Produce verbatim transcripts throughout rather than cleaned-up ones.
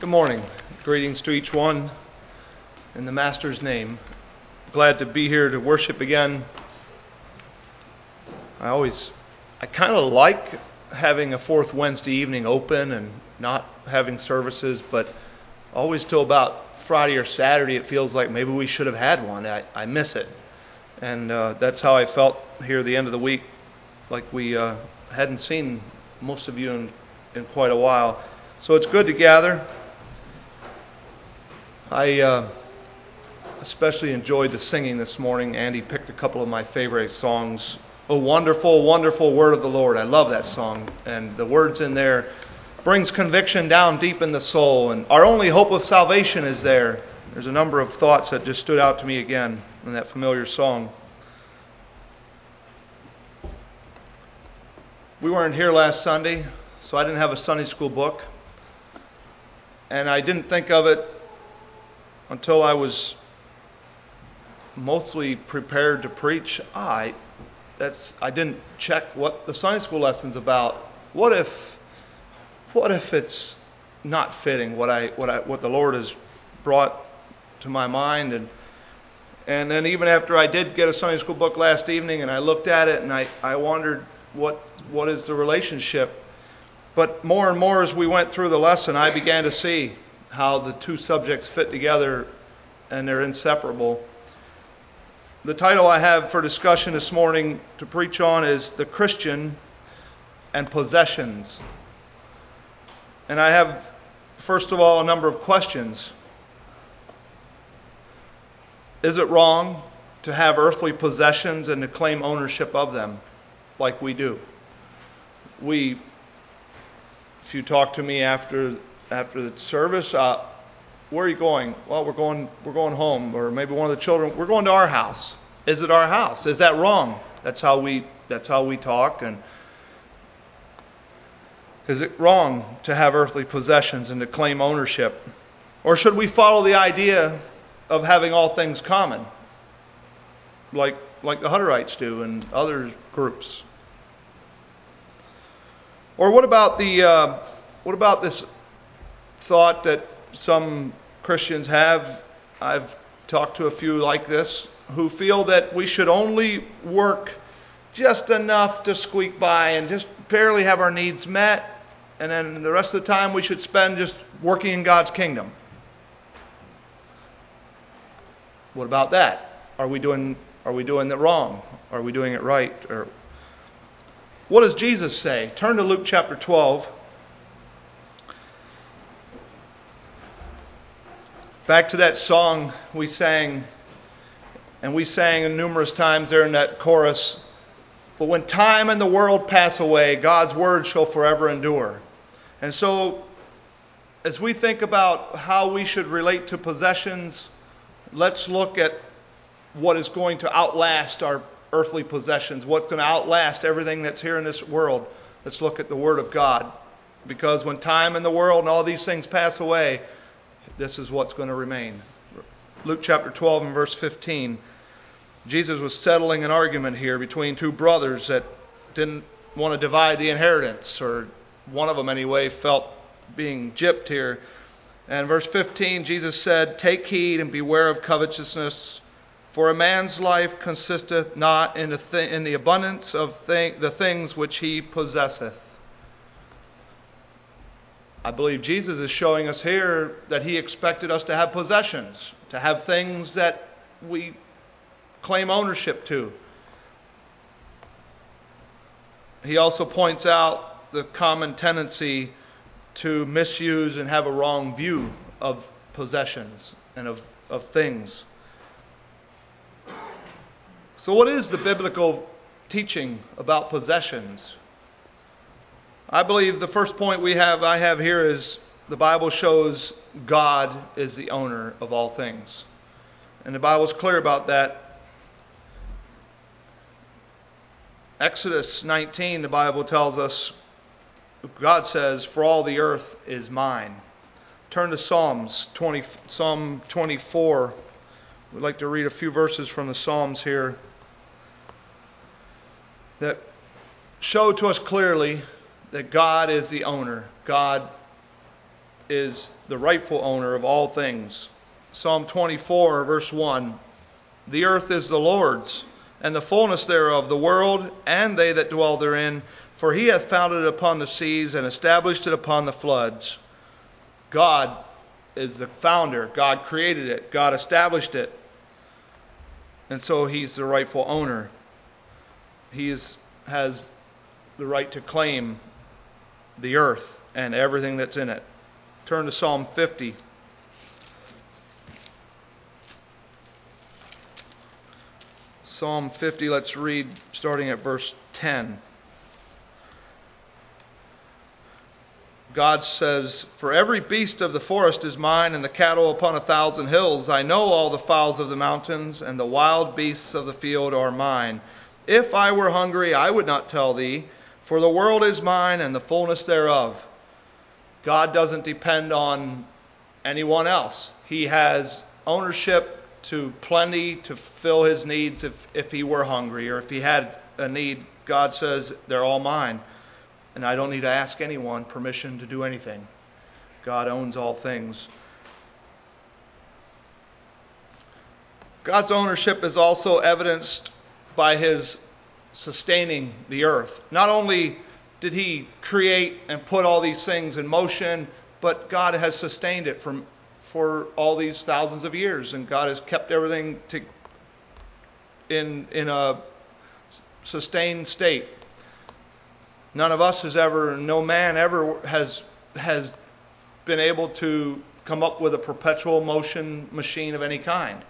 Good morning. Greetings to each one in the Master's name. Glad to be here to worship again. I always, I kind of like having a fourth Wednesday evening open and not having services, but always till about Friday or Saturday it feels like maybe we should have had one. I, I miss it. And uh, that's how I felt here at the end of the week, like we uh, hadn't seen most of you in, in quite a while. So it's good to gather. I uh, especially enjoyed the singing this morning. Andy picked a couple of my favorite songs. Oh, wonderful, wonderful word of the Lord. I love that song. And the words in there brings conviction down deep in the soul. And our only hope of salvation is there. There's a number of thoughts that just stood out to me again in that familiar song. We weren't here last Sunday, so I didn't have a Sunday school book. And I didn't think of it until I was mostly prepared to preach. I that's I didn't check what the Sunday school lesson's about. What if what if it's not fitting what I what I what the Lord has brought to my mind? And and then even after I did get a Sunday school book last evening and I looked at it and I, I wondered what what is the relationship. But more and more as we went through the lesson, I began to see how the two subjects fit together and they're inseparable. The title I have for discussion this morning to preach on is The Christian and Possessions. And I have, first of all, a number of questions. Is it wrong to have earthly possessions and to claim ownership of them like we do? We, if you talk to me after after the service, uh, where are you going? Well, we're going we're going home, or maybe one of the children, we're going to our house. Is it our house? Is that wrong? That's how we that's how we talk. And is it wrong to have earthly possessions and to claim ownership? Or should we follow the idea of having all things common, like like the Hutterites do and other groups? Or what about the uh, what about this thought that some Christians have? I've talked to a few like this who feel that we should only work just enough to squeak by and just barely have our needs met, and then the rest of the time we should spend just working in God's kingdom. What about that? Are we doing are we doing it wrong? Are we doing it right? Or what does Jesus say? Turn to Luke chapter twelve. Back to that song we sang, and we sang numerous times there in that chorus. But when time and the world pass away, God's word shall forever endure. And so, as we think about how we should relate to possessions, let's look at what is going to outlast our earthly possessions, what's going to outlast everything that's here in this world. Let's look at the Word of God. Because when time and the world and all these things pass away, this is what's going to remain. Luke chapter twelve and verse fifteen. Jesus was settling an argument here between two brothers that didn't want to divide the inheritance, or one of them anyway felt being gypped here. And verse fifteen, Jesus said, "Take heed and beware of covetousness, for a man's life consisteth not in the, th- in the abundance of th- the things which he possesseth." I believe Jesus is showing us here that he expected us to have possessions, to have things that we claim ownership to. He also points out the common tendency to misuse and have a wrong view of possessions and of, of things. So what is the biblical teaching about possessions? I believe the first point we have, I have here is the Bible shows God is the owner of all things. And the Bible is clear about that. Exodus nineteen, the Bible tells us, God says, "For all the earth is mine." Turn to Psalms twenty, Psalm twenty-four. We'd like to read a few verses from the Psalms here that show to us clearly that God is the owner. God is the rightful owner of all things. Psalm twenty-four, verse one, "The earth is the Lord's, and the fullness thereof, the world, and they that dwell therein. For he hath founded it upon the seas, and established it upon the floods." God is the founder. God created it. God established it. And so he's the rightful owner. He is, has the right to claim the earth and everything that's in it. Turn to Psalm fifty. Psalm fifty, let's read starting at verse ten. God says, "For every beast of the forest is mine, and the cattle upon a thousand hills. I know all the fowls of the mountains, and the wild beasts of the field are mine. If I were hungry, I would not tell thee, for the world is mine, and the fullness thereof." God doesn't depend on anyone else. He has ownership to plenty to fill his needs if, if he were hungry, or if he had a need. God says, they're all mine. And I don't need to ask anyone permission to do anything. God owns all things. God's ownership is also evidenced by his sustaining the earth. Not only did he create and put all these things in motion, but God has sustained it from, for all these thousands of years. And God has kept everything to, in, in a sustained state. None of us has ever, no man ever has has been able to come up with a perpetual motion machine of any kind.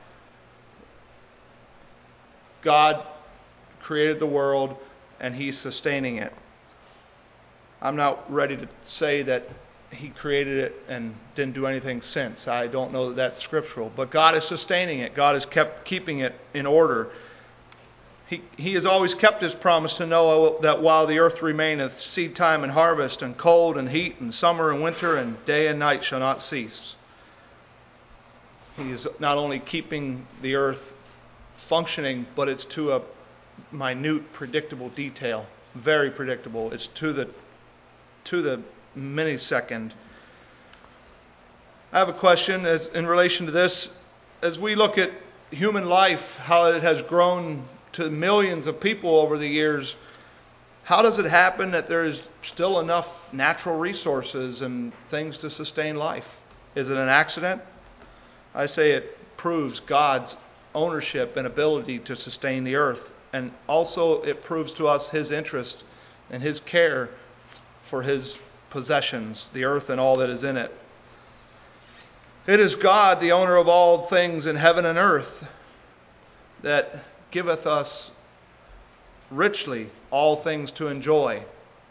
God created the world and he's sustaining it. I'm not ready to say that he created it and didn't do anything since. I don't know that that's scriptural. But God is sustaining it. God has kept keeping it in order. He, he has always kept his promise to Noah that while the earth remaineth, seed time and harvest, and cold and heat, and summer and winter, and day and night shall not cease. He is not only keeping the earth functioning, but it's to a minute, predictable detail. Very predictable. It's to the to the millisecond. I have a question as in relation to this. As we look at human life, how it has grown to millions of people over the years, how does it happen that there is still enough natural resources and things to sustain life? Is it an accident? I say it proves God's ownership and ability to sustain the earth. And also it proves to us his interest and his care for his possessions, the earth and all that is in it. It is God, the owner of all things in heaven and earth, that giveth us richly all things to enjoy.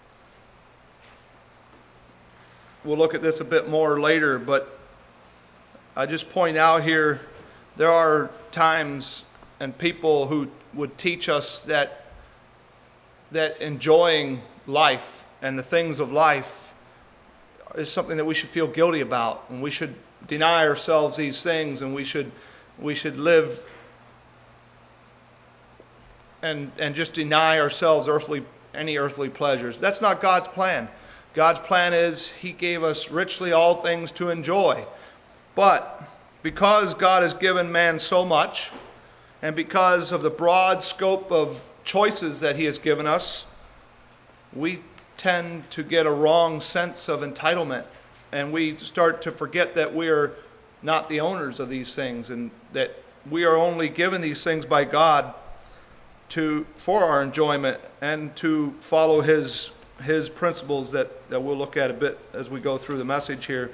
We'll look at this a bit more later, but I just point out here, there are times and people who would teach us that that enjoying life and the things of life is something that we should feel guilty about, and we should deny ourselves these things, and we should we should live and and just deny ourselves earthly any earthly pleasures. That's not God's plan. God's plan is he gave us richly all things to enjoy. But because God has given man so much, and because of the broad scope of choices that he has given us, we tend to get a wrong sense of entitlement, and we start to forget that we are not the owners of these things, and that we are only given these things by God to for our enjoyment and to follow his his principles that, that we'll look at a bit as we go through the message here.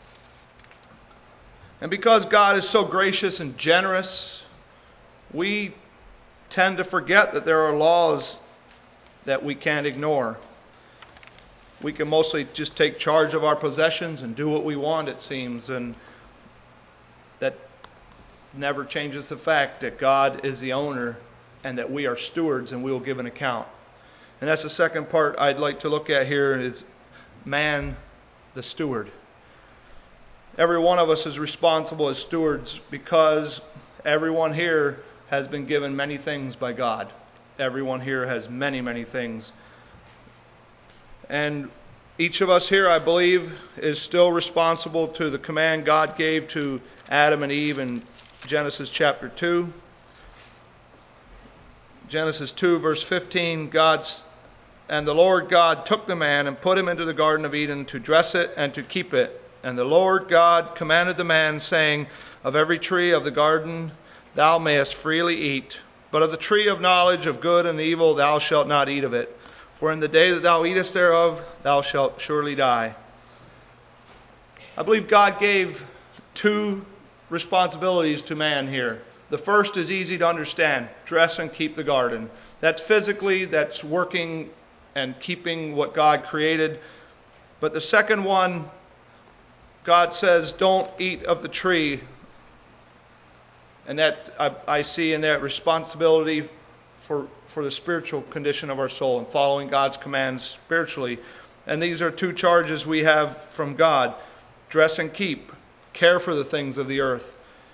And because God is so gracious and generous, we tend to forget that there are laws that we can't ignore. We can mostly just take charge of our possessions and do what we want, it seems, and that never changes the fact that God is the owner and that we are stewards and we will give an account. And that's the second part I'd like to look at here, is man, the steward. Every one of us is responsible as stewards because everyone here has been given many things by God. Everyone here has many, many things. And Each of us here, I believe, is still responsible to the command God gave to Adam and Eve in Genesis chapter two. Genesis two, verse fifteen, God's, and the Lord God took the man and put him into the Garden of Eden to dress it and to keep it. And the Lord God commanded the man, saying, of every tree of the garden thou mayest freely eat, but of the tree of knowledge of good and evil thou shalt not eat of it. For in the day that thou eatest thereof, thou shalt surely die. I believe God gave two responsibilities to man here. The first is easy to understand. Dress and keep the garden. That's physically, that's working and keeping what God created. But the second one, God says, don't eat of the tree. And that I, I see in that responsibility for, for the spiritual condition of our soul and following God's commands spiritually. And these are two charges we have from God. Dress and keep. Care for the things of the earth.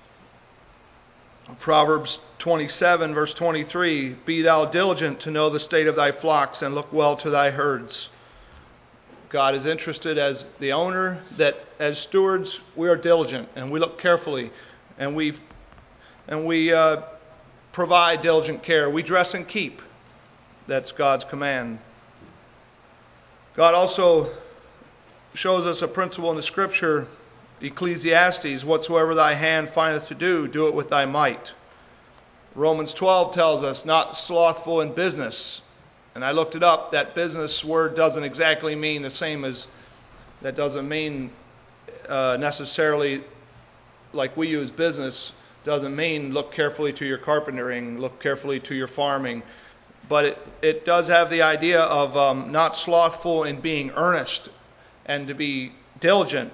Proverbs twenty-seven, verse twenty-three, be thou diligent to know the state of thy flocks and look well to thy herds. God is interested as the owner that as stewards we are diligent and we look carefully and we and we uh, provide diligent care. We dress and keep. That's God's command. God also shows us a principle in the Scripture, Ecclesiastes, whatsoever thy hand findeth to do, do it with thy might. Romans twelve tells us, not slothful in business. And I looked it up. That business word doesn't exactly mean the same as, that doesn't mean uh, necessarily like we use business. Doesn't mean look carefully to your carpentering, look carefully to your farming. But it, it does have the idea of um, not slothful in being earnest and to be diligent.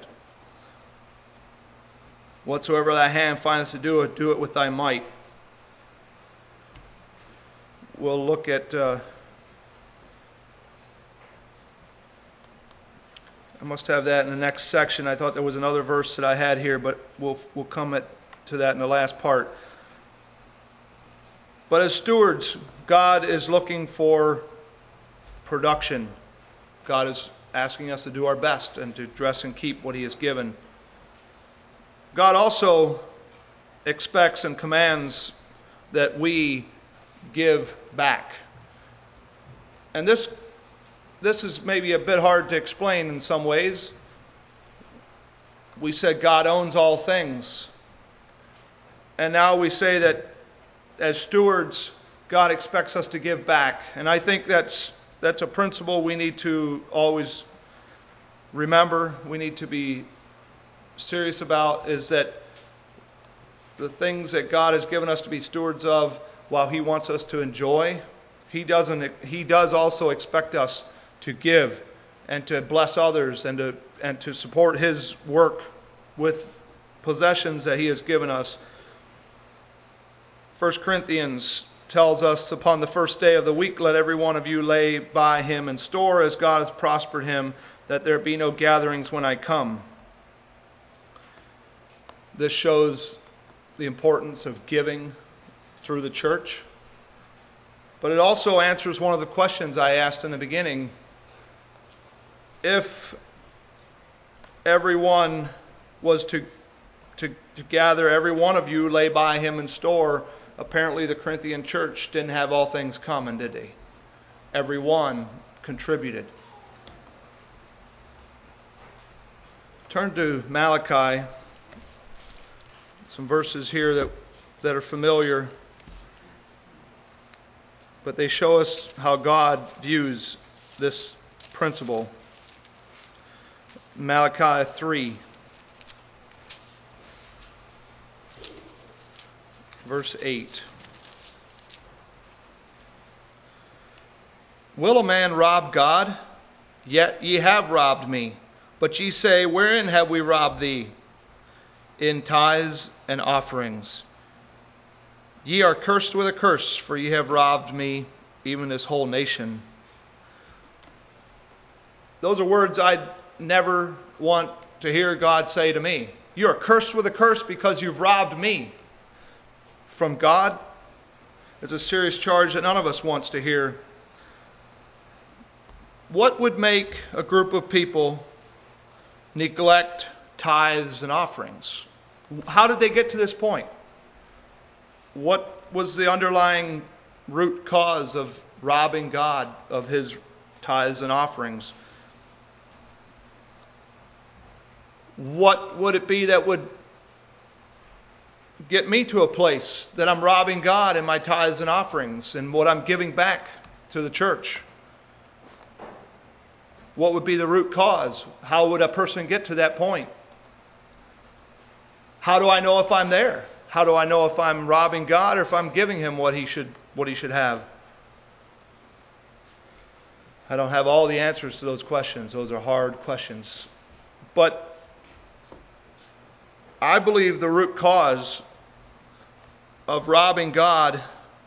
Whatsoever thy hand findeth to do it, do it with thy might. We'll look at... Uh, I must have that in the next section. I thought there was another verse that I had here, but we'll we'll come at, to that in the last part. But as stewards, God is looking for production. God is asking us to do our best and to dress and keep what He has given. God also expects and commands that we give back. And this this is maybe a bit hard to explain in some ways. We said God owns all things. And now we say that as stewards, God expects us to give back. And I think that's that's a principle we need to always remember. We need to be serious about, is that the things that God has given us to be stewards of, while He wants us to enjoy, He doesn't. He does also expect us to give and to bless others and to and to support His work with possessions that He has given us. First Corinthians tells us, upon the first day of the week, let every one of you lay by him in store, as God has prospered him, that there be no gatherings when I come. This shows the importance of giving through the church. But it also answers one of the questions I asked in the beginning. If everyone was to, to, to gather, every one of you lay by him in store, apparently the Corinthian church didn't have all things common, did they? Every one contributed. Turn to Malachi. Some verses here that, that are familiar, but they show us how God views this principle. Malachi three, verse eight. Will a man rob God? Yet ye have robbed me. But ye say, wherein have we robbed thee? In tithes and offerings. Ye are cursed with a curse, for ye have robbed me, even this whole nation. Those are words I'd never want to hear God say to me. You are cursed with a curse because you've robbed me. From God, it's a serious charge that none of us wants to hear. what would make a group of people neglect tithes and offerings? How did they get to this point? What was the underlying root cause of robbing God of His tithes and offerings? What would it be that would get me to a place that I'm robbing God in my tithes and offerings and what I'm giving back to the church? What would be the root cause? How would a person get to that point? How do I know if I'm there? How do I know if I'm robbing God or if I'm giving Him what He should what He should have? I don't have all the answers to those questions. Those are hard questions. But I believe the root cause of robbing God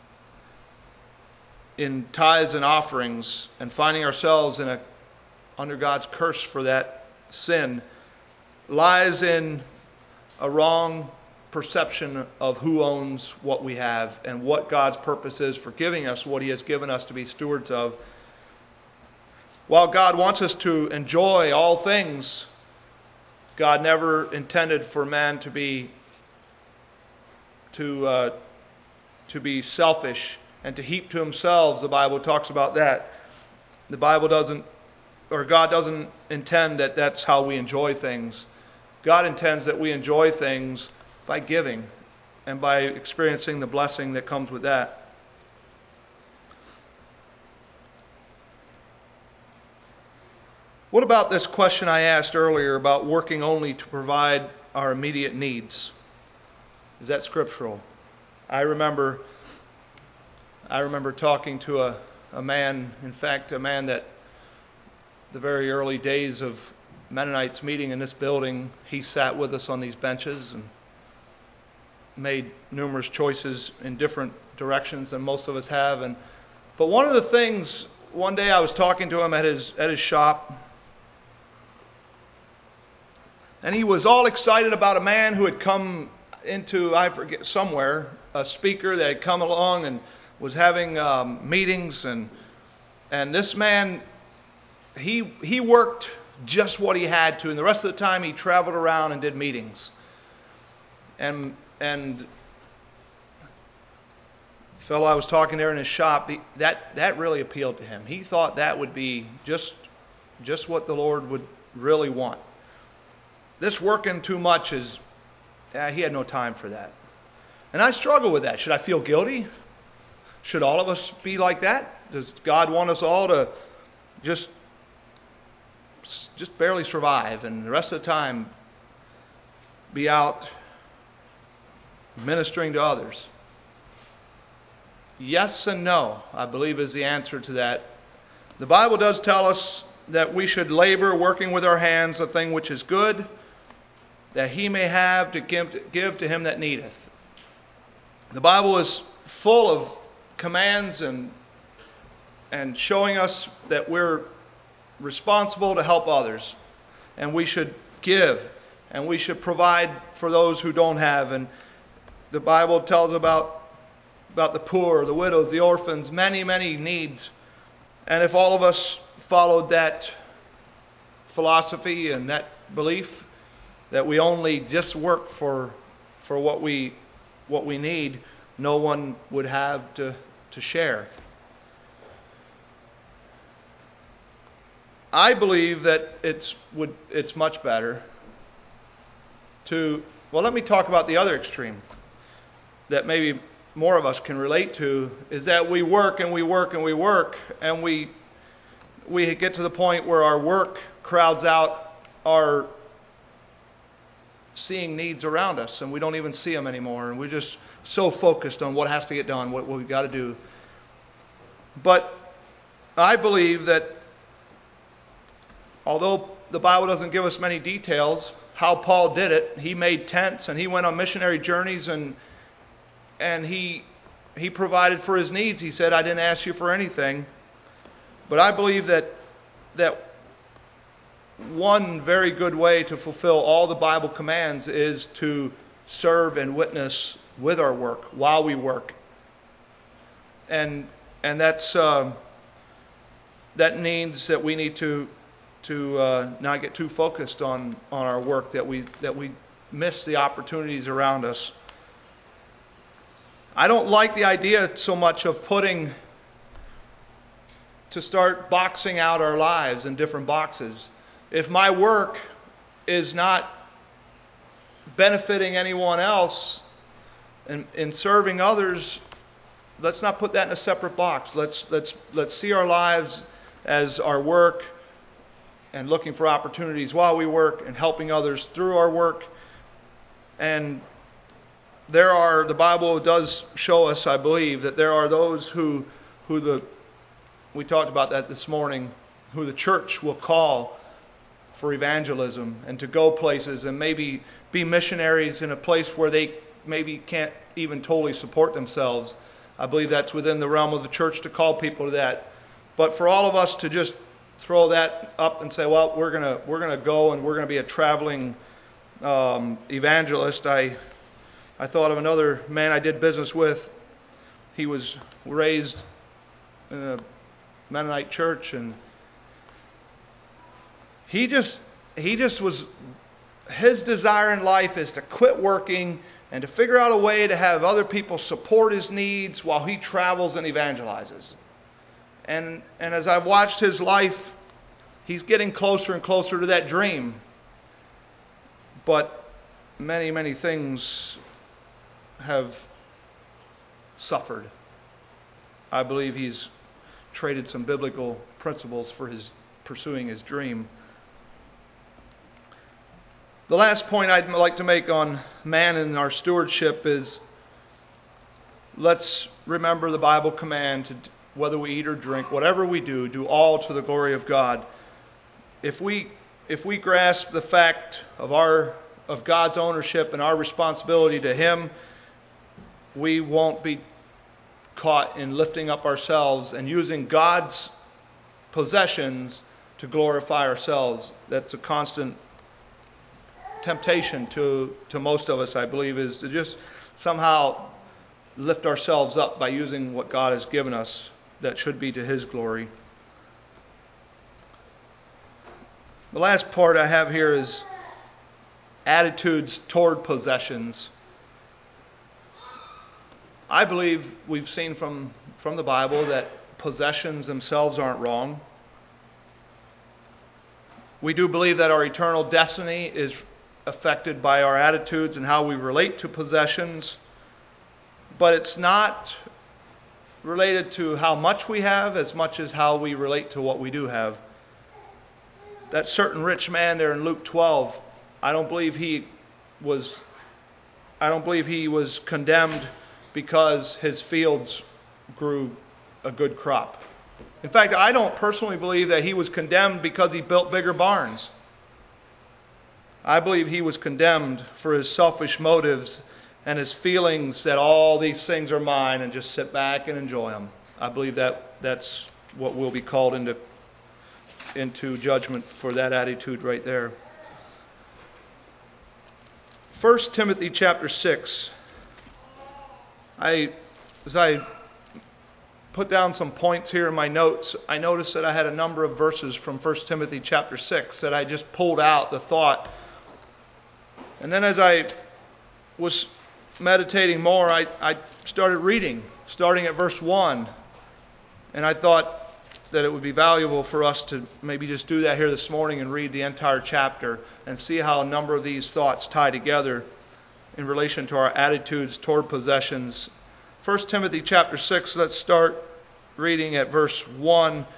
in tithes and offerings and finding ourselves in a under God's curse for that sin lies in a wrong perception of who owns what we have and what God's purpose is for giving us what He has given us to be stewards of. While God wants us to enjoy all things, God never intended for man to be to uh, to be selfish and to heap to himself. The Bible talks about that. The Bible doesn't, or God doesn't intend that that's how we enjoy things. God intends that we enjoy things by giving and by experiencing the blessing that comes with that. What about this question I asked earlier about working only to provide our immediate needs? Is that scriptural? I remember I remember talking to a, a man, in fact, a man that the very early days of Mennonites meeting in this building, he sat with us on these benches and made numerous choices in different directions than most of us have. And but one of the things, one day I was talking to him at his at his shop, and he was all excited about a man who had come into, I forget, somewhere, a speaker that had come along and was having um, meetings, and and this man, he he worked just what he had to, and the rest of the time he traveled around and did meetings. And and the fellow I was talking there in his shop, he, that that really appealed to him. He thought that would be just just what the Lord would really want. This working too much is, yeah, he had no time for that. And I struggle with that. Should I feel guilty? Should all of us be like that? Does God want us all to just just barely survive and the rest of the time be out ministering to others? Yes and no, I believe, is the answer to that. The Bible does tell us that we should labor, working with our hands, the thing which is good, that He may have to give, give to him that needeth. The Bible is full of commands and and showing us that we're responsible to help others, and we should give, and we should provide for those who don't have. And the Bible tells about about the poor, the widows, the orphans, many, many needs. And if all of us followed that philosophy and that belief, that we only just work for for what we what we need, no one would have to, to share. I believe that it's would it's much better to, well, let me talk about the other extreme that maybe more of us can relate to, is that we work and we work and we work and we we get to the point where our work crowds out our seeing needs around us, and we don't even see them anymore, and we're just so focused on what has to get done, what, what we've got to do. But I believe that although the Bible doesn't give us many details how Paul did it, he made tents and he went on missionary journeys, and and he he provided for his needs. He said, I didn't ask you for anything. But I believe that that one very good way to fulfill all the Bible commands is to serve and witness with our work, while we work. And and that's uh, that means that we need to to uh, not get too focused on, on our work, that we that we miss the opportunities around us. I don't like the idea so much of putting, to start boxing out our lives in different boxes. If my work is not benefiting anyone else and in serving others, let's not put that in a separate box. Let's let's let's see our lives as our work and looking for opportunities while we work and helping others through our work. And there are, the Bible does show us, I believe, that there are those who who the we talked about that this morning, who the church will call for evangelism and to go places and maybe be missionaries in a place where they maybe can't even totally support themselves. I believe that's within the realm of the church to call people to that. But for all of us to just throw that up and say, well, we're gonna we're gonna go and we're gonna be a traveling um, evangelist. I I thought of another man I did business with. He was raised in a Mennonite church, and he just he just was his desire in life is to quit working and to figure out a way to have other people support his needs while he travels and evangelizes. And and as I've watched his life, he's getting closer and closer to that dream. But many, many things have suffered. I believe he's traded some biblical principles for his pursuing his dream. The last point I'd like to make on man and our stewardship is, let's remember the Bible command to, whether we eat or drink, whatever we do, do all to the glory of God. If we if we grasp the fact of our of God's ownership and our responsibility to Him, we won't be caught in lifting up ourselves and using God's possessions to glorify ourselves. That's a constant temptation to, to most of us, I believe, is to just somehow lift ourselves up by using what God has given us that should be to His glory. The last part I have here is attitudes toward possessions. I believe we've seen from, from the Bible that possessions themselves aren't wrong. We do believe that our eternal destiny is affected by our attitudes and how we relate to possessions. But it's not related to how much we have as much as how we relate to what we do have. That certain rich man there in Luke twelve, I don't believe he was I don't believe he was condemned because his fields grew a good crop. In fact, I don't personally believe that he was condemned because he built bigger barns. I believe he was condemned for his selfish motives and his feelings that all these things are mine and just sit back and enjoy them. I believe that that's what will be called into, into judgment for that attitude right there. First Timothy chapter six. I, as I put down some points here in my notes, I noticed that I had a number of verses from First Timothy chapter six that I just pulled out the thought. And then as I was meditating more, I, I started reading, starting at verse one. And I thought that it would be valuable for us to maybe just do that here this morning and read the entire chapter and see how a number of these thoughts tie together in relation to our attitudes toward possessions. First Timothy chapter six, let's start reading at verse one.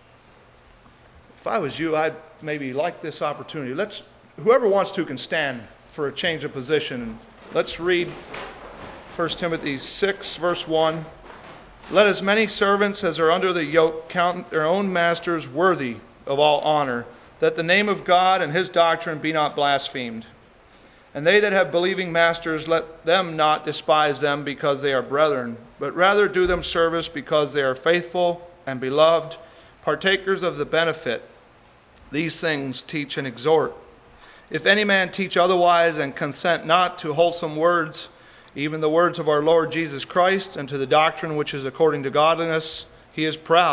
If I was you, I'd maybe like this opportunity. Let's, whoever wants to can stand for a change of position. Let's read First Timothy six, verse one. Let as many servants as are under the yoke count their own masters worthy of all honor, that the name of God and His doctrine be not blasphemed. And they that have believing masters, let them not despise them because they are brethren, but rather do them service because they are faithful and beloved, partakers of the benefit. These things teach and exhort. If any man teach otherwise and consent not to wholesome words, even the words of our Lord Jesus Christ, and to the doctrine which is according to godliness, he is proud,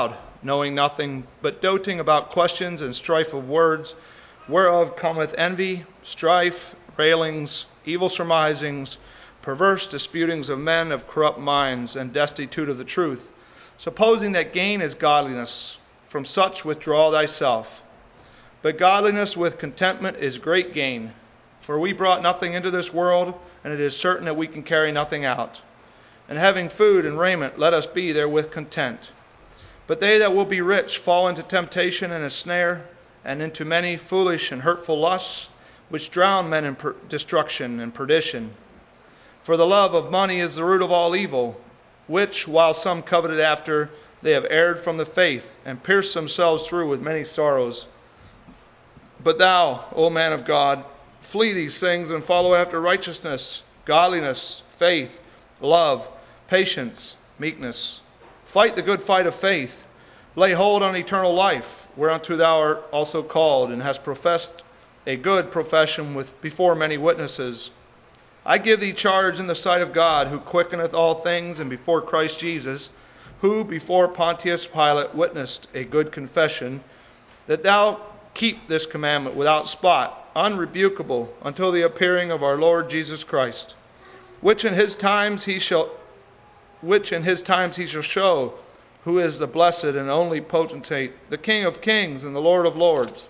knowing nothing, but doting about questions and strife of words, whereof cometh envy, strife, railings, evil surmisings, perverse disputings of men of corrupt minds, and destitute of the truth, supposing that gain is godliness. From such withdraw thyself. But godliness with contentment is great gain. For we brought nothing into this world, and it is certain that we can carry nothing out. And having food and raiment, let us be therewith content. But they that will be rich fall into temptation and a snare, and into many foolish and hurtful lusts, which drown men in per- destruction and perdition. For the love of money is the root of all evil, which, while some coveted after, they have erred from the faith, and pierced themselves through with many sorrows. But thou, O man of God, flee these things and follow after righteousness, godliness, faith, love, patience, meekness. Fight the good fight of faith. Lay hold on eternal life, whereunto thou art also called, and hast professed a good profession with before many witnesses. I give thee charge in the sight of God, who quickeneth all things, and before Christ Jesus, who before Pontius Pilate witnessed a good confession, that thou keep this commandment without spot, unrebukable, until the appearing of our Lord Jesus Christ, which in his times he shall which in his times he shall show who is the blessed and only potentate, the King of kings and the Lord of lords,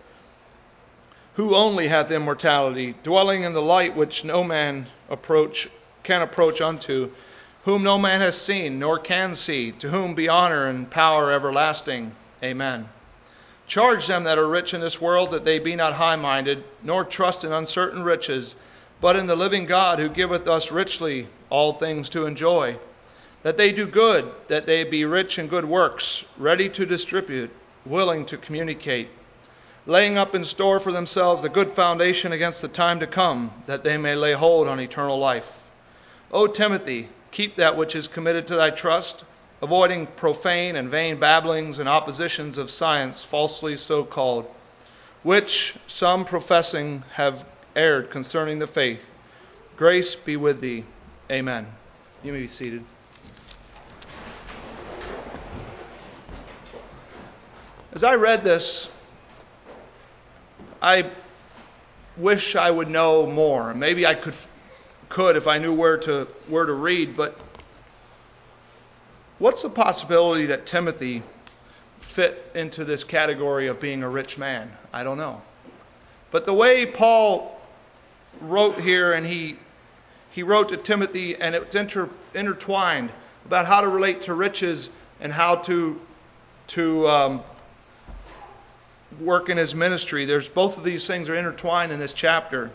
who only hath immortality, dwelling in the light which no man approach can approach unto, whom no man has seen nor can see, to whom be honor and power everlasting. Amen. Charge them that are rich in this world that they be not high-minded, nor trust in uncertain riches, but in the living God, who giveth us richly all things to enjoy. That they do good, that they be rich in good works, ready to distribute, willing to communicate, laying up in store for themselves a good foundation against the time to come, that they may lay hold on eternal life. O Timothy, keep that which is committed to thy trust, avoiding profane and vain babblings and oppositions of science falsely so called, which some professing have erred concerning the faith. Grace be with thee. Amen. You may be seated. As I read this, I wish I would know more. Maybe I could could if I knew where to where to read, but what's the possibility that Timothy fit into this category of being a rich man? I don't know. But the way Paul wrote here, and he he wrote to Timothy, and it's inter, intertwined about how to relate to riches and how to to um, work in his ministry. There's both of these things are intertwined in this chapter.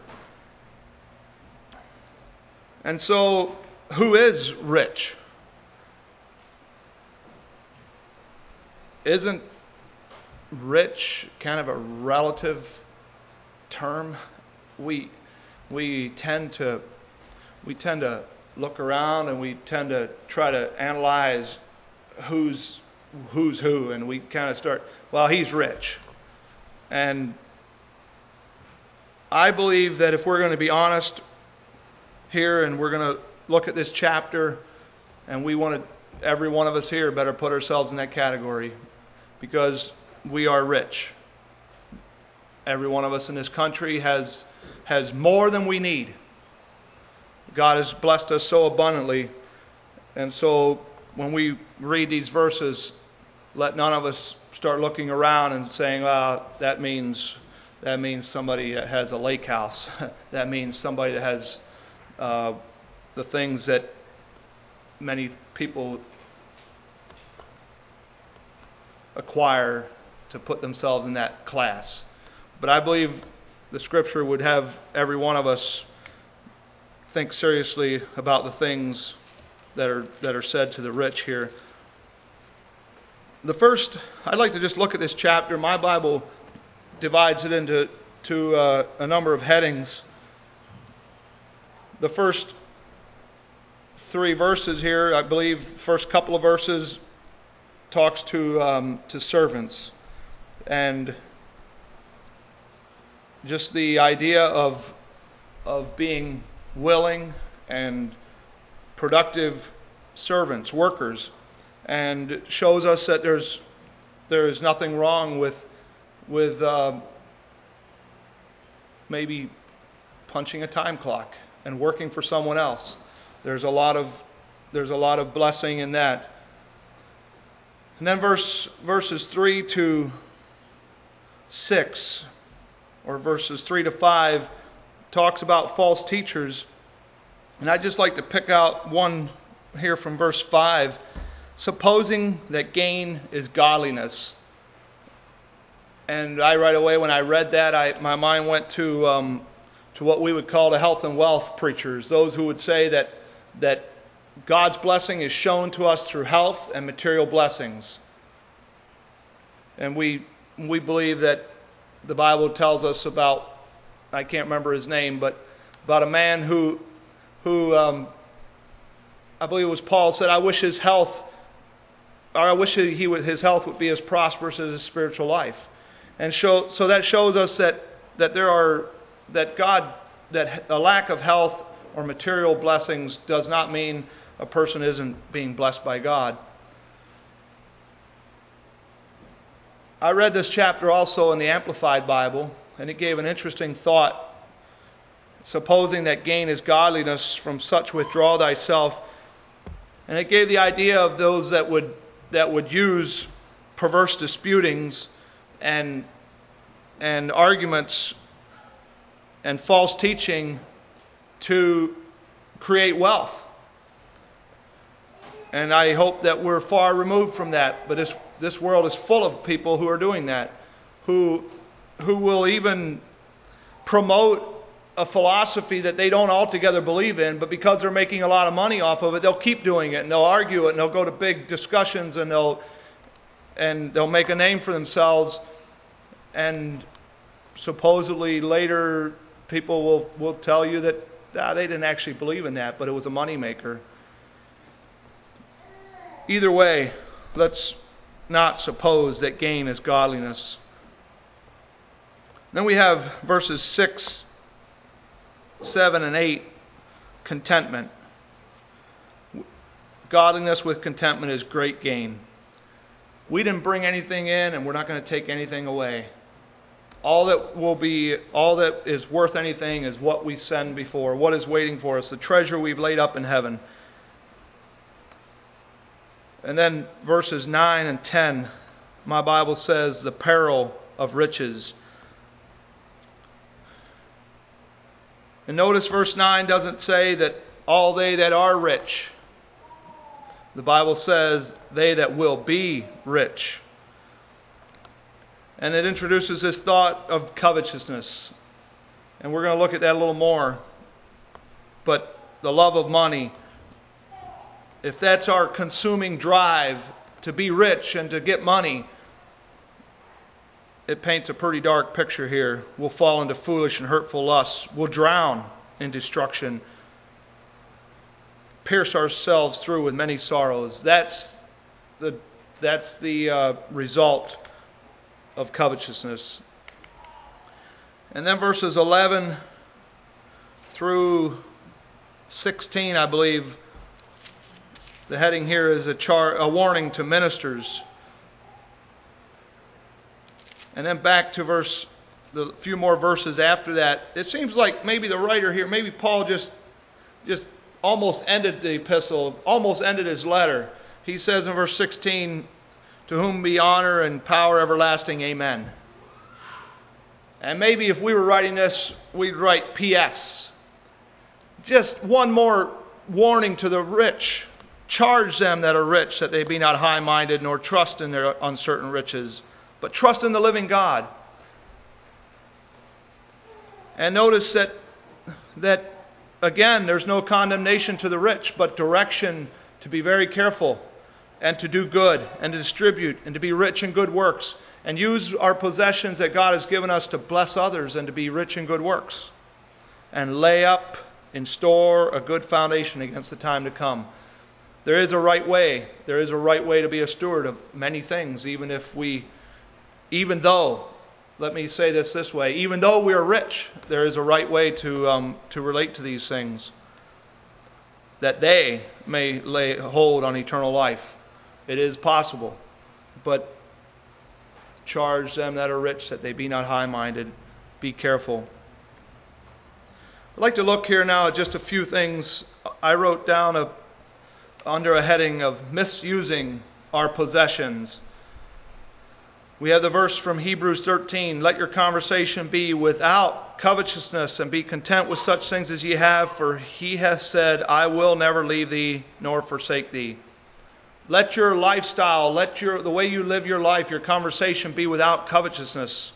And so, who is rich? Isn't rich kind of a relative term? We we tend to we tend to look around and we tend to try to analyze who's who's who, and we kind of start, well, he's rich. And I believe that if we're going to be honest here and we're going to look at this chapter, and we want to, every one of us here better put ourselves in that category, because we are rich. Every one of us in this country has has more than we need. God has blessed us so abundantly. And so when we read these verses, let none of us start looking around and saying, well, that means that means somebody that has a lake house. That means somebody that has uh, the things that many people acquire to put themselves in that class. But I believe the Scripture would have every one of us think seriously about the things that are that are said to the rich here. The first, I'd like to just look at this chapter. My Bible divides it into to uh, a number of headings. The first three verses here, I believe, first couple of verses talks to um, to servants, and just the idea of of being willing and productive servants, workers, and shows us that there's there is nothing wrong with with uh, maybe punching a time clock and working for someone else. There's a lot of there's a lot of blessing in that. And then verse verses three to six, or verses three to five, talks about false teachers. And I'd just like to pick out one here from verse five. Supposing that gain is godliness. And I right away, when I read that, I, my mind went to um, to what we would call the health and wealth preachers. Those who would say that that God's blessing is shown to us through health and material blessings. And we we believe that the Bible tells us about, I can't remember his name, but about a man who who um, I believe it was Paul said, I wish his health, or I wish he would, his health would be as prosperous as his spiritual life. And show, so that shows us that that there are that God that a lack of health or material blessings does not mean a person isn't being blessed by God. I read this chapter also in the Amplified Bible, and it gave an interesting thought. Supposing that gain is godliness, from such withdraw thyself. And it gave the idea of those that would that would use perverse disputings and and arguments and false teaching to create wealth. And I hope that we're far removed from that. But this this world is full of people who are doing that, who who will even promote a philosophy that they don't altogether believe in, but because they're making a lot of money off of it, they'll keep doing it, and they'll argue it, and they'll go to big discussions, and they'll and they'll make a name for themselves. And supposedly later people will, will tell you that ah, they didn't actually believe in that, but it was a moneymaker. Either way, let's not suppose that gain is godliness. Then we have verses six, seven, and eight, contentment. Godliness with contentment is great gain. We didn't bring anything in, and we're not going to take anything away. All that will be, all that is worth anything is what we send before, what is waiting for us, the treasure we've laid up in heaven. And then verses nine and ten, my Bible says the peril of riches. And notice verse nine doesn't say that all they that are rich. The Bible says they that will be rich. And it introduces this thought of covetousness. And we're going to look at that a little more. But the love of money, if that's our consuming drive to be rich and to get money, it paints a pretty dark picture here. We'll fall into foolish and hurtful lusts. We'll drown in destruction. Pierce ourselves through with many sorrows. That's the, that's the uh, result of covetousness. And then verses eleven through sixteen, I believe, the heading here is a, char- a warning to ministers. And then back to verse, the few more verses after that, it seems like maybe the writer here, maybe Paul just, just almost ended the epistle, almost ended his letter. He says in verse sixteen, to whom be honor and power everlasting, amen. And maybe if we were writing this, we'd write P S. Just one more warning to the rich. Charge them that are rich, that they be not high-minded, nor trust in their uncertain riches, but trust in the living God. And notice that, that again, there's no condemnation to the rich, but direction to be very careful and to do good and to distribute and to be rich in good works and use our possessions that God has given us to bless others and to be rich in good works and lay up in store a good foundation against the time to come. There is a right way. There is a right way to be a steward of many things, even if we, even though, let me say this this way, even though we are rich, there is a right way to um, to relate to these things, that they may lay hold on eternal life. It is possible, but Charge them that are rich that they be not high-minded. Be careful. I'd like to look here now at just a few things. I wrote down a, under a heading of misusing our possessions. We have the verse from Hebrews thirteen, let your conversation be without covetousness, and be content with such things as ye have, for he hath said, I will never leave thee nor forsake thee. Let your lifestyle, let your the way you live your life, your conversation be without covetousness.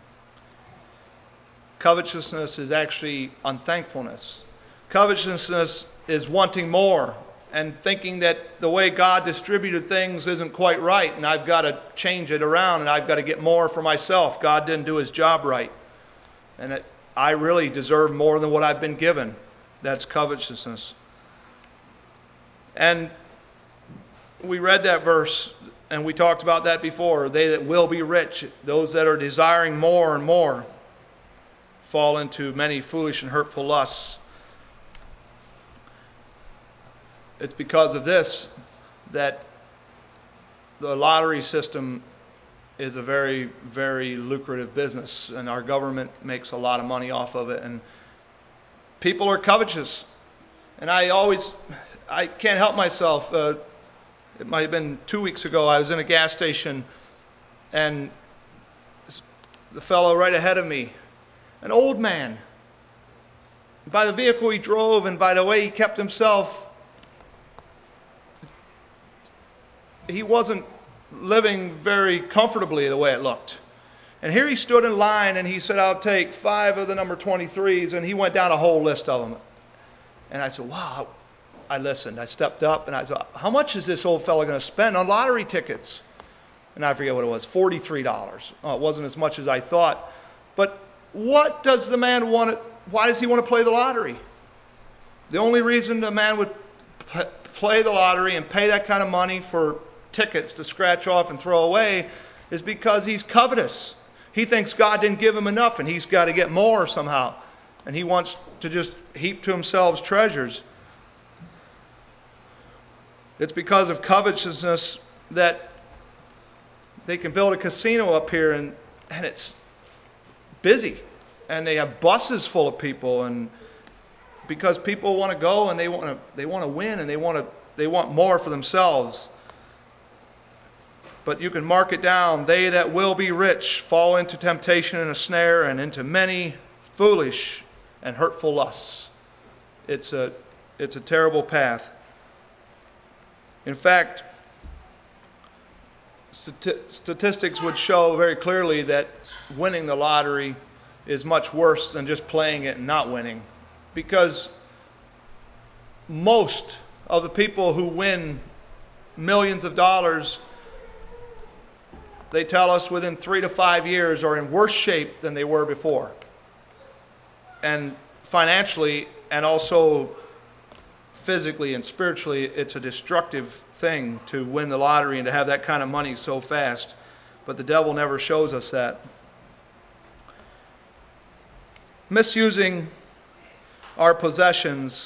Covetousness is actually unthankfulness. Covetousness is wanting more and thinking that the way God distributed things isn't quite right and I've got to change it around and I've got to get more for myself. God didn't do his job right. And it, I really deserve more than what I've been given. That's covetousness. And we read that verse and we talked about that before. They that will be rich, those that are desiring more and more, fall into many foolish and hurtful lusts. It's because of this that the lottery system is a very, very lucrative business, and our government makes a lot of money off of it, and people are covetous. And I always, I can't help myself. Uh, it might have been two weeks ago, I was in a gas station, and the fellow right ahead of me, an old man, by the vehicle he drove and by the way he kept himself, he wasn't living very comfortably the way it looked. And here he stood in line and he said, I'll take five of the number twenty-threes, and he went down a whole list of them. And I said, wow. I listened. I stepped up and I said, how much is this old fellow going to spend on lottery tickets? And I forget what it was, forty-three dollars. Oh, it wasn't as much as I thought. But what does the man want to, why does he want to play the lottery? The only reason the man would p- play the lottery and pay that kind of money for tickets to scratch off and throw away is because he's covetous. He thinks God didn't give him enough and he's got to get more somehow. And he wants to just heap to himself treasures. It's because of covetousness that they can build a casino up here and, and it's busy. And they have buses full of people, and because people want to go and they want to they want to win and they want to they want more for themselves. But you can mark it down. They that will be rich fall into temptation and a snare and into many foolish and hurtful lusts. It's a it's a terrible path. In fact, statistics would show very clearly that winning the lottery is much worse than just playing it and not winning. Because most of the people who win millions of dollars, they tell us within three to five years are in worse shape than they were before. And financially and also physically and spiritually, it's a destructive thing to win the lottery and to have that kind of money so fast. But the devil never shows us that. Misusing our possessions,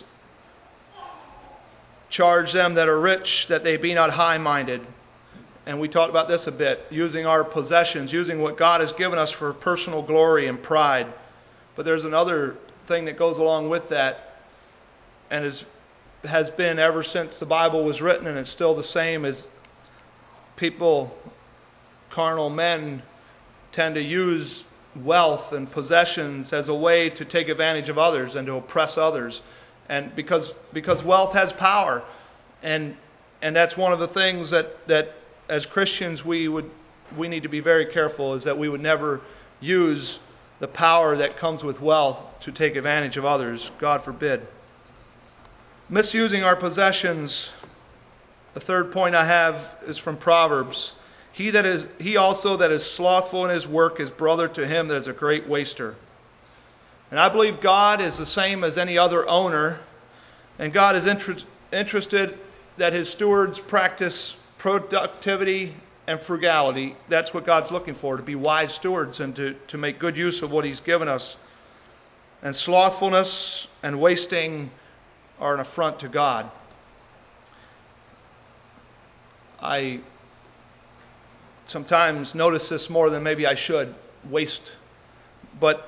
charge them that are rich that they be not high-minded. And we talked about this a bit, using our possessions, using what God has given us for personal glory and pride. But there's another thing that goes along with that, and is has been ever since the Bible was written, and it's still the same, as people, carnal men, tend to use wealth and possessions as a way to take advantage of others and to oppress others. And because because wealth has power, and and that's one of the things that, that as Christians we would we need to be very careful, is that we would never use the power that comes with wealth to take advantage of others. God forbid. Misusing our possessions. The third point I have is from Proverbs. He that is he also that is slothful in his work is brother to him that is a great waster. And I believe God is the same as any other owner, and God is inter- interested that his stewards practice productivity and frugality. That's what God's looking for, to be wise stewards and to, to make good use of what he's given us. And slothfulness and wasting are an affront to God. I sometimes notice this more than maybe I should, waste. But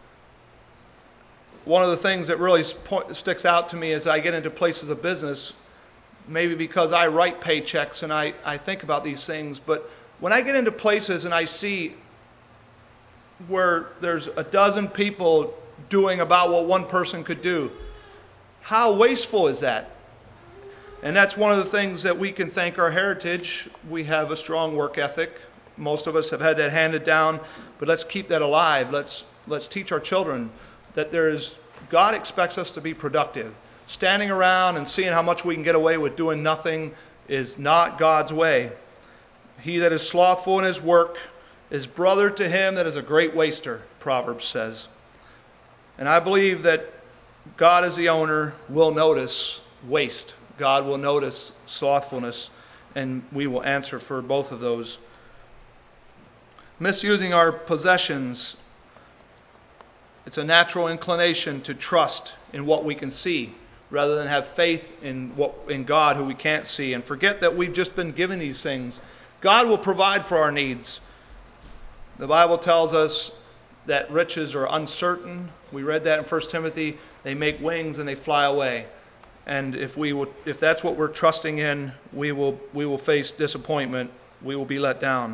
one of the things that really sticks out to me as I get into places of business, maybe because I write paychecks and I, I think about these things, but when I get into places and I see where there's a dozen people doing about what one person could do, how wasteful is that? And that's one of the things that we can thank our heritage. We have a strong work ethic. Most of us have had that handed down, but let's keep that alive. Let's let's teach our children that there is God expects us to be productive. Standing around and seeing how much we can get away with doing nothing is not God's way. He that is slothful in his work is brother to him that is a great waster, Proverbs says. And I believe that God as the owner will notice waste. God will notice slothfulness, and we will answer for both of those. Misusing our possessions, it's a natural inclination to trust in what we can see rather than have faith in what in God who we can't see, and forget that we've just been given these things. God will provide for our needs. The Bible tells us that riches are uncertain. We read that in First Timothy. They make wings and they fly away. And if we will, if that's what we're trusting in, we will we will face disappointment. We will be let down.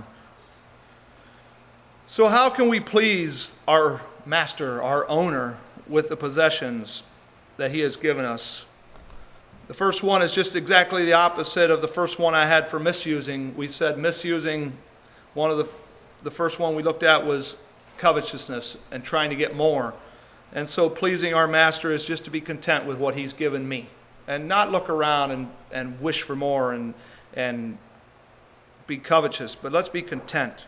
So how can we please our master, our owner, with the possessions that he has given us? The first one is just exactly the opposite of the first one I had for misusing. We said misusing, one of the the first one we looked at was covetousness and trying to get more. And so pleasing our master is just to be content with what he's given me and not look around and, and wish for more and and be covetous, but let's be content.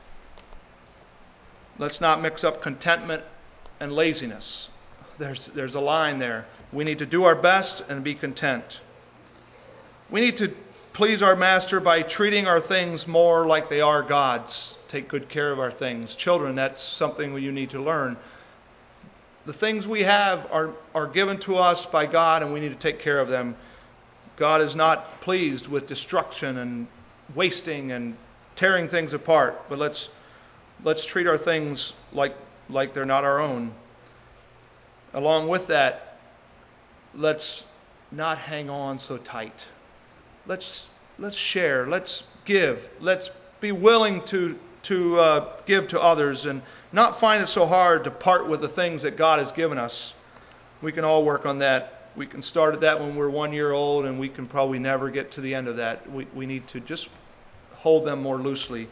Let's not mix up contentment and laziness. There's there's a line there. We need to do our best and be content. We need to please our master by treating our things more like they are God's. Take good care of our things. Children, that's something you need to learn. The things we have are, are given to us by God, and we need to take care of them. God is not pleased with destruction and wasting and tearing things apart, but let's let's treat our things like like they're not our own. Along with that, let's not hang on so tight. Let's let's share. Let's give. Let's be willing to to uh, give to others and not find it so hard to part with the things that God has given us. We can all work on that. We can start at that when we're one year old, and we can probably never get to the end of that. We we need to just hold them more loosely.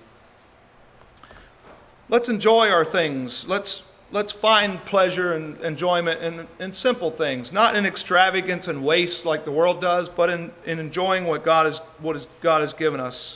Let's enjoy our things. Let's let's find pleasure and enjoyment in, in simple things, not in extravagance and waste like the world does, but in, in enjoying what God is what is, God has given us.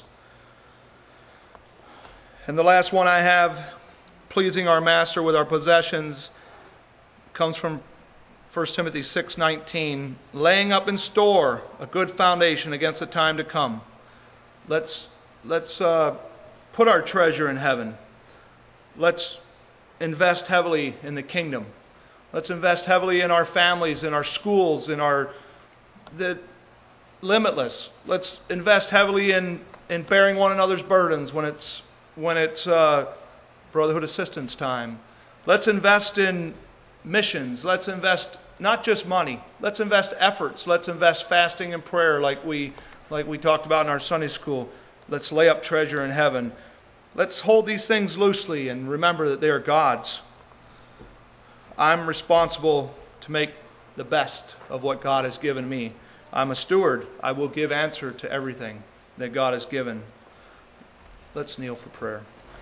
And the last one I have, pleasing our master with our possessions, comes from First Timothy six nineteen, laying up in store a good foundation against the time to come. Let's let's uh, put our treasure in heaven. Let's invest heavily in the kingdom. Let's invest heavily in our families, in our schools, in our the limitless. Let's invest heavily in, in bearing one another's burdens when it's when it's uh, brotherhood assistance time. Let's invest in missions. Let's invest not just money. Let's invest efforts. Let's invest fasting and prayer, like we like we talked about in our Sunday school. Let's lay up treasure in heaven. Let's hold these things loosely and remember that they are God's. I'm responsible to make the best of what God has given me. I'm a steward. I will give answer to everything that God has given. Let's kneel for prayer.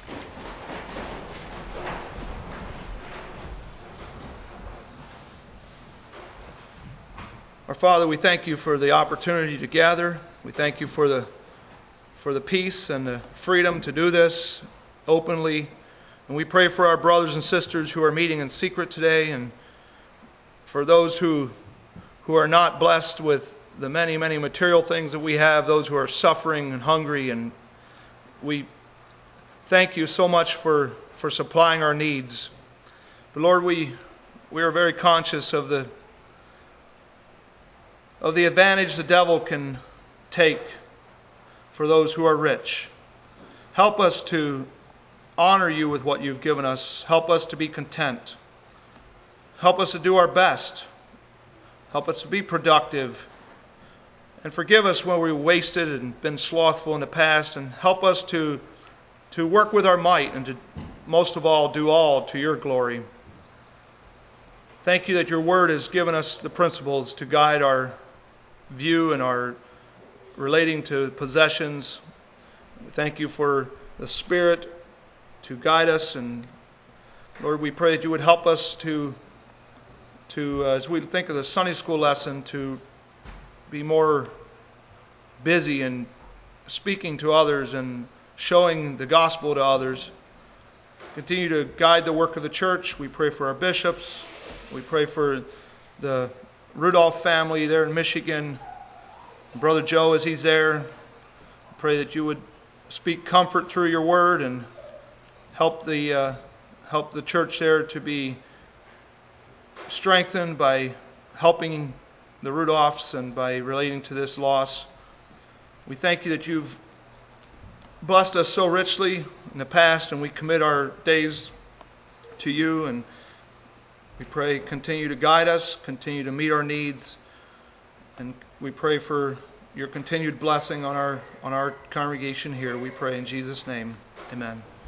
Our Father, we thank you for the opportunity to gather. We thank you for the for the peace and the freedom to do this openly. And we pray for our brothers and sisters who are meeting in secret today, and for those who who are not blessed with the many, many material things that we have, those who are suffering and hungry. And we thank you so much for, for supplying our needs. But Lord, we we are very conscious of the of the advantage the devil can take for those who are rich. Help us to honor you with what you've given us. Help us to be content. Help us to do our best. Help us to be productive. And forgive us when we wasted and been slothful in the past. And help us to, to work with our might and to, most of all, do all to your glory. Thank you that your word has given us the principles to guide our view and our relating to possessions. Thank you for the Spirit to guide us. And Lord, we pray that you would help us to, to uh, as we think of the Sunday school lesson, to be more busy in speaking to others and showing the gospel to others. Continue to guide the work of the church. We pray for our bishops. We pray for the Rudolph family there in Michigan. Brother Joe, as he's there, pray that you would speak comfort through your word and help the uh, help the church there to be strengthened by helping the Rudolphs and by relating to this loss. We thank you that you've blessed us so richly in the past, and we commit our days to you, and we pray continue to guide us, continue to meet our needs, and we pray for your continued blessing on our on our congregation here. We pray in Jesus' name. Amen.